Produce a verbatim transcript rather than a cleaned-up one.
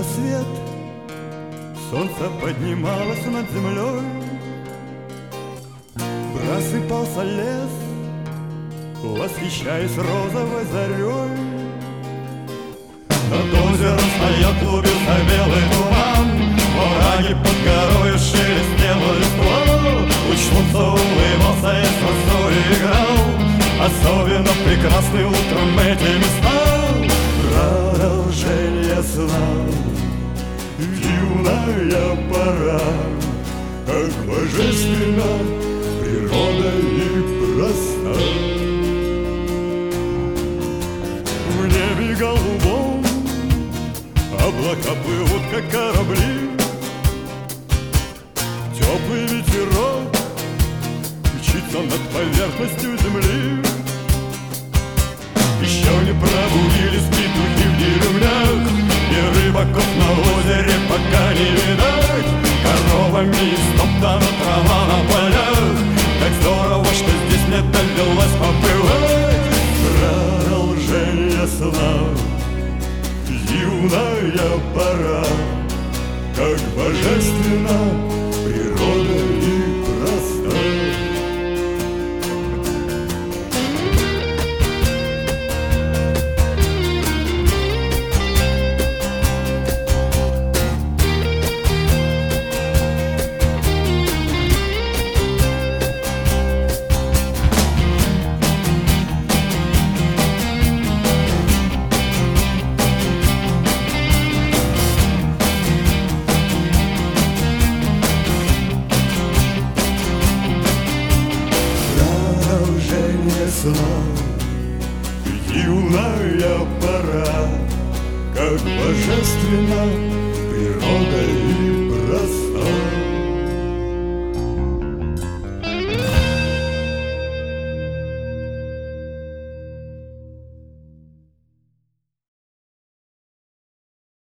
рассвет, солнце поднималось над землей, просыпался лес, восхищаясь розовой зарей. Над озером стоял, клубился белый туман, во враге под горою шелестела листва. Луч солнца улыбался и с росой играл, особенно прекрасны утром эти места. Продолжение сна, юная пора, как божественно природа и проста. В небе голубом облака плывут, как корабли, теплый ветерок мчится над поверхностью земли. Еще не пробудились петухи в деревнях, и рыбаков на озере пока не видать. Коровами истоптана трава на полях, как здорово, что здесь мне довелось побывать. Продолжение сна, юная пора, как божественно природа и проста. Сна, юная пора, как божественно природа и проста.